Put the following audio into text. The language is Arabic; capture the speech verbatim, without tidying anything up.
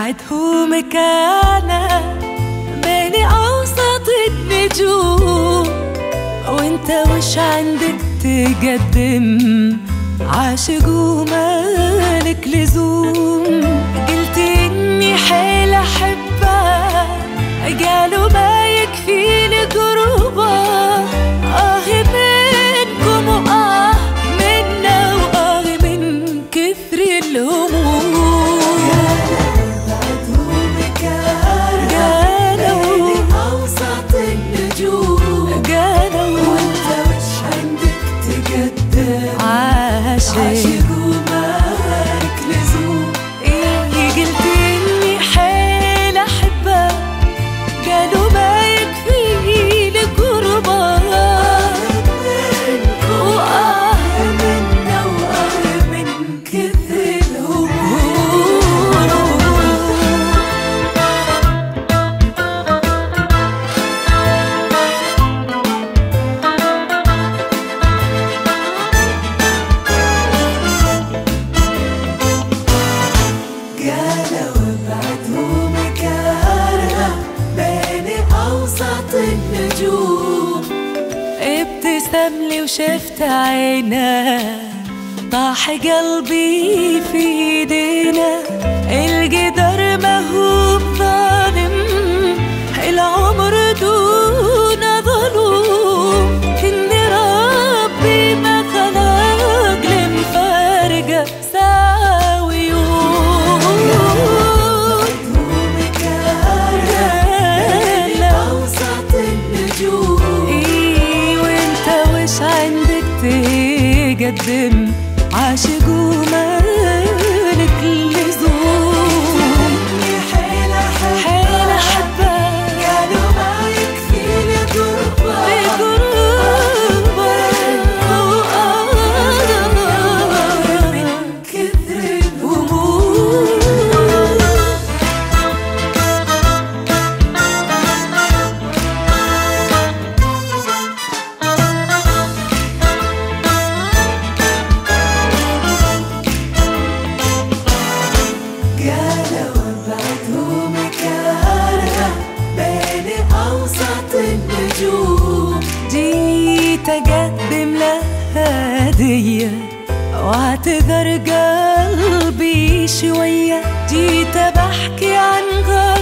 وابعده مكانه بين اوسط النجوم، وانت وش عندك تقدم عاشق ومالك لزوم. قلت اني حيل احبه، قالوا ما يكفيني قربه. اه منكم واه منا واه من كثر الهموم. قالوا أوسط النجوم، قالوا وانت وش عندك تقدم عاشق عاشق ومالك لزوم. إيه قلت إني حيل أحبه، قالوا ما يكفي لقربه. وآه منا وآه من كثر الهموم. قالوا ابعدوا مكانها بين أوسط النجوم. ابتسم لي وشفت عينه، طاح قلبي في ايدينا. القدر ما هو ظالم، العمر دون ظلوم. إن ربي ما خلق لمفارقة ساوي يوم. أوسط النجوم، إيه وانت وش عندك تقدم عاشق ومالك لزوم. حيل أحبه، حيل أحبه، قالوا ما يكفيني قربه. بقربه من كثر الهموم. قالوا ابعدوا مكانها بين أوسط النجوم. جيت أقدم له هدية واعتذر قلبي شوية. جيت بحكي عن غاية